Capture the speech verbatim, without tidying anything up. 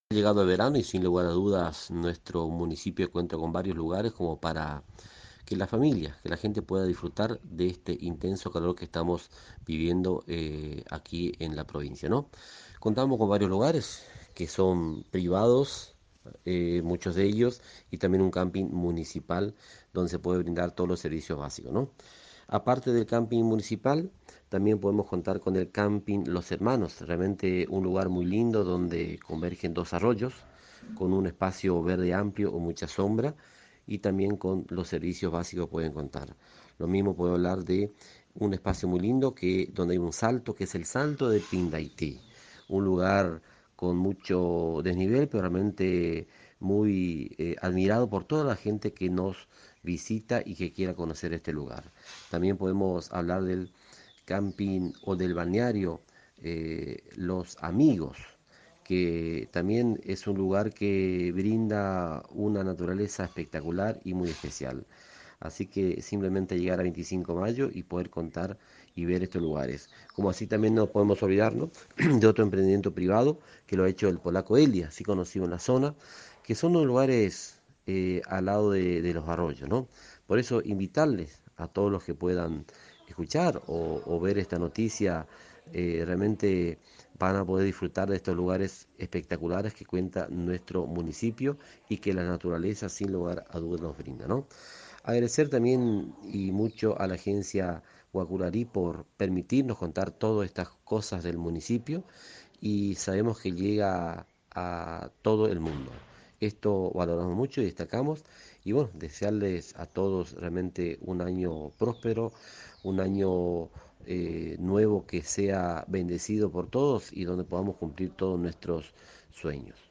Llegado el verano y sin lugar a dudas nuestro municipio cuenta con varios lugares como para que la familia, que la gente pueda disfrutar de este intenso calor que estamos viviendo eh, aquí en la provincia, ¿no? Contamos con varios lugares que son privados, eh, muchos de ellos, y también un camping municipal donde se puede brindar todos los servicios básicos, ¿no? Aparte del camping municipal, también podemos contar con el camping Los Hermanos, realmente un lugar muy lindo donde convergen dos arroyos, con un espacio verde amplio o mucha sombra, y también con los servicios básicos pueden contar. Lo mismo puedo hablar de un espacio muy lindo que donde hay un salto, que es el Salto de Pindaití, un lugar con mucho desnivel, pero realmente muy eh, admirado por toda la gente que nos visita y que quiera conocer este lugar. También podemos hablar del camping o del balneario eh, Los Amigos, que también es un lugar que brinda una naturaleza espectacular y muy especial. Así que simplemente llegar a veinticinco de mayo y poder contar y ver estos lugares. Como así también no podemos olvidarnos de otro emprendimiento privado que lo ha hecho el polaco Elia, así conocido en la zona, que son unos lugares eh, al lado de, de los arroyos, ¿no? Por eso invitarles a todos los que puedan escuchar o, o ver esta noticia, eh, realmente van a poder disfrutar de estos lugares espectaculares que cuenta nuestro municipio y que la naturaleza sin lugar a dudas nos brinda, ¿no? Agradecer también y mucho a la agencia Guacurarí por permitirnos contar todas estas cosas del municipio y sabemos que llega a todo el mundo. Esto valoramos mucho y destacamos y bueno, desearles a todos realmente un año próspero, un año eh, nuevo que sea bendecido por todos y donde podamos cumplir todos nuestros sueños.